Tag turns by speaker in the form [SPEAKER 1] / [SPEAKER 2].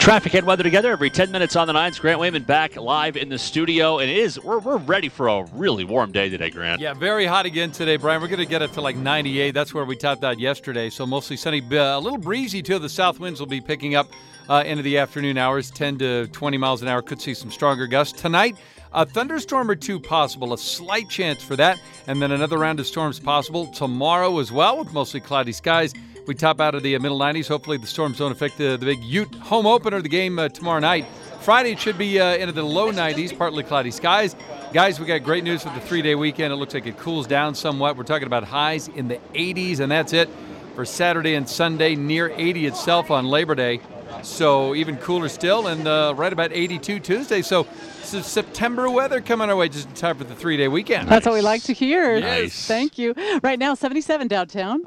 [SPEAKER 1] Traffic and weather together every 10 minutes on the nines. Grant Wayman back live in the studio, and we're ready for a really warm day today, Grant.
[SPEAKER 2] Yeah, very hot again today, Brian. We're going to get it to like 98. That's where we topped out yesterday. So mostly sunny, a little breezy too. The south winds will be picking up into the afternoon hours, 10 to 20 miles an hour. Could see some stronger gusts tonight. A thunderstorm or two possible, a slight chance for that, and then another round of storms possible tomorrow as well, with mostly cloudy skies. We top out of the middle 90s. Hopefully the storms don't affect the big Ute home opener of the game tomorrow night. Friday it should be into the low 90s, partly cloudy skies. Guys, we got great news for the 3-day weekend. It looks like it cools down somewhat. We're talking about highs in the 80s, and that's it for Saturday and Sunday, near 80 itself on Labor Day. So even cooler still, and right about 82 Tuesday. So September weather coming our way just in time for the 3-day weekend.
[SPEAKER 3] That's what we like to hear.
[SPEAKER 1] Nice.
[SPEAKER 3] Thank you. Right now, 77 downtown.